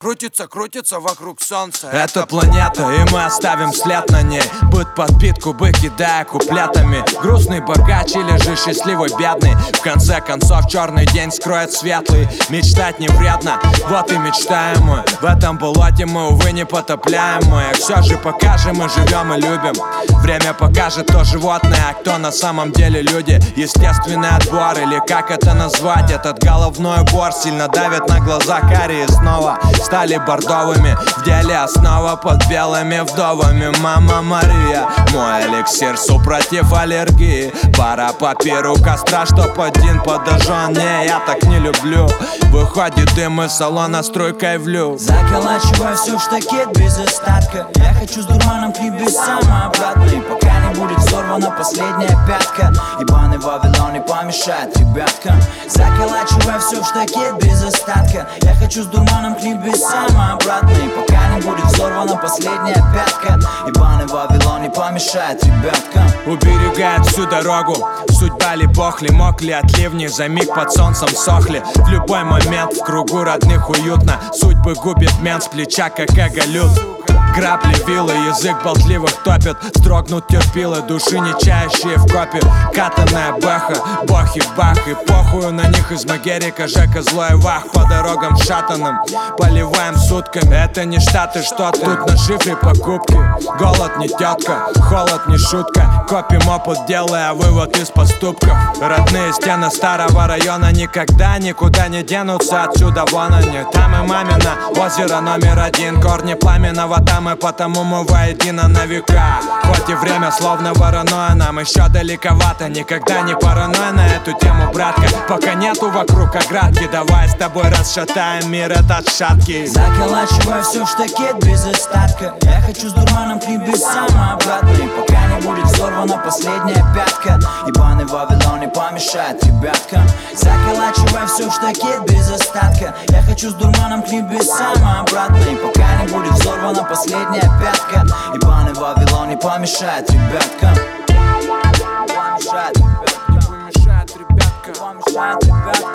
Крутится, крутится вокруг солнца. Это планета, и мы оставим след на ней. Быт подпитку бы кидая куплетами. Грустный богач или же счастливый бедный. В конце концов черный день скроет светлый. Мечтать не вредно, вот и мечтаем мы. В этом болоте мы, увы, непотопляемые. Все же покажем, мы живем и любим. Время покажет, кто животные, а кто на самом деле люди. Естественный отбор, или как это назвать? Этот головной убор сильно давит на глаза. Карие снова стали бордовыми, в деле основа под белыми вдовами. Мама Мария, мой эликсир, супротив аллергии. Пара папиру костра, чтоб один подожжен. Не, я так не люблю. Выходит дым из салона струйкой в люк. Заколачиваю все в штакет без остатка. Я хочу с дурманом к небесам обратно. И пока не будет взорвана последняя пятка, ебаный Вавилон не помешает ребяткам. Заколачиваю все в штакет без остатка. Я хочу с дурманом к небесам обратно. И пока не будет взорвана последняя пятка, ебаный Вавилон не помешает ребяткам. Уберегает всю дорогу. Судьба ли бог ли, мог ли от ливней за миг под солнцем сохли. В любой момент в кругу родных уютно. Судьбы губит мент с плеча, как эголют. Грабли, вилы, язык болтливых топит. Строгнут терпилы, души не чающие в копе. Катаная бэха, бах и бах. И похую на них из Магерика, Жека, злой вах. По дорогам шатаным, поливаем сутками. Это не Штаты, что тут на шифре покупки. Голод не тетка, холод не шутка. Копим опыт, делая вывод из поступков. Родные стены старого района никогда никуда не денутся. Отсюда вон они, там и мамина озеро номер один. Корни пламенного там, и потому мы воедино на века. Хоть и время словно вороное, нам еще далековато. Никогда не паранойя на эту тему, братка. Пока нету вокруг оградки, давай с тобой расшатаем мир этот шаткий. Заколачиваю все в штакет без остатка. Я хочу с дурманом к небесам обратно. И пока не будет взорвана последняя пятка, ебаный Вавилон не помешает ребяткам. Заколачиваю все в штакет без остатка. Я хочу с дурманом к небесам обратно. И пока не будет взорвана последняя пятка, ебаный Вавилон не помешает ребяткам. Помешает ребяткам. Помешает ребяткам.